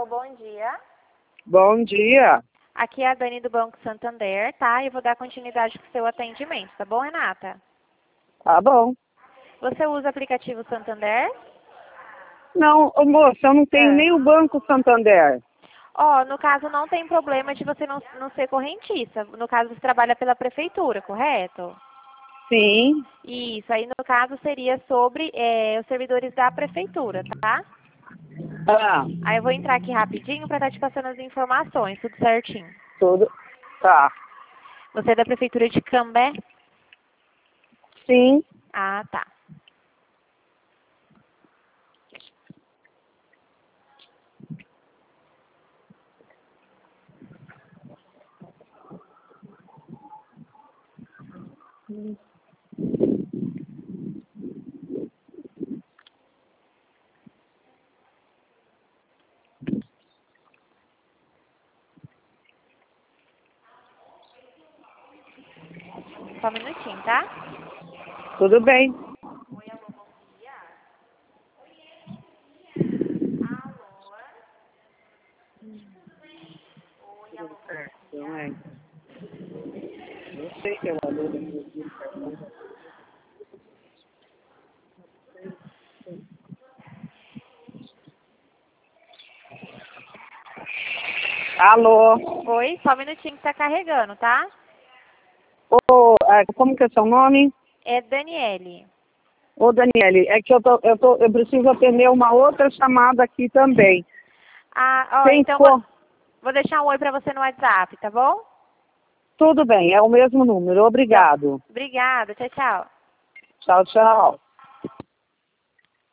Alô, bom dia. Bom dia. Aqui é a Dani do Banco Santander, tá? Eu vou dar continuidade com o seu atendimento, tá bom, Renata? Tá bom. Você usa o aplicativo Santander? Não, ô, moça, eu não tenho nem o Banco Santander. Ó, no caso não tem problema de você não ser correntista. No caso você trabalha pela prefeitura, correto? Sim. Isso, aí no caso seria sobre os servidores da prefeitura, tá? Ah, Aí eu vou entrar aqui rapidinho para estar te passando as informações, tudo certinho. tudo. Tá. Você é da prefeitura de Cambé? Sim. Ah, tá. Só um minutinho, tá? Tudo bem. Oi, alô, bom dia. Oi, alô, bom dia. Não sei que ela Alô? Oi, só um minutinho que tá carregando, tá? Ô, como que é seu nome? É Daniele. Ô, Daniele, é que eu preciso atender uma outra chamada aqui também. Ah, ó, Tem então co... vou deixar um oi pra você no WhatsApp, tá bom? Tudo bem, é o mesmo número. Então, Obrigado. obrigada, tchau, tchau. Tchau, tchau.